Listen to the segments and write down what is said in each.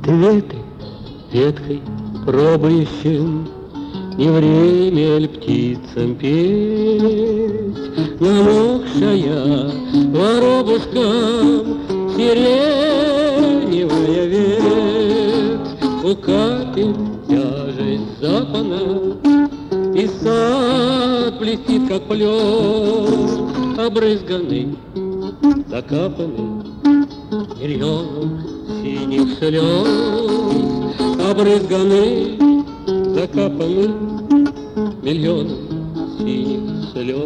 Ты ветры веткой пробующим, не время ль птицам петь, намокшая воробушкам сиреневая ветвь, у капель тяжесть запана, и сад блестит, как плен, обрызганный, закапанный миллионом синих слез, обрызганный, закапанный миллионом синих слез.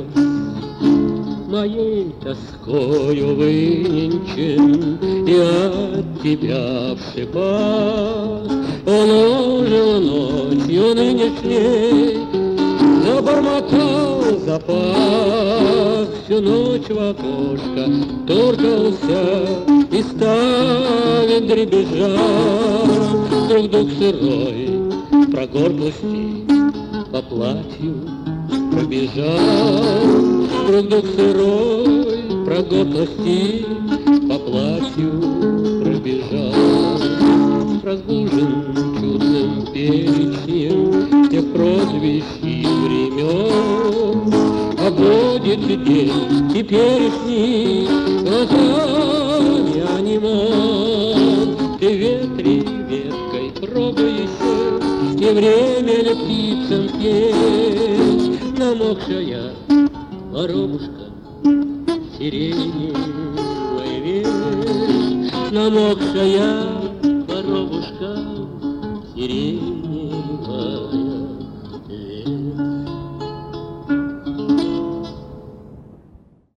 Моей тоскою выненчен и от тебя в шипах, он ожил ночью нынешней, забормотал запах, всю ночь в окошко туркался и ставит дребезжа, вдруг дух сырой прогорклости по платью пробежал, вдруг дух сырой прогорклости по платью пробежал, разбужен чудным перечнем тех прозвищ и времен, а будет день теперешний глазами онемон. Ты ветри веткой пробуешься, не время ли птицам петь, намокшая воробушка сиреневая ветвь, намокшая воробушка сиреневая.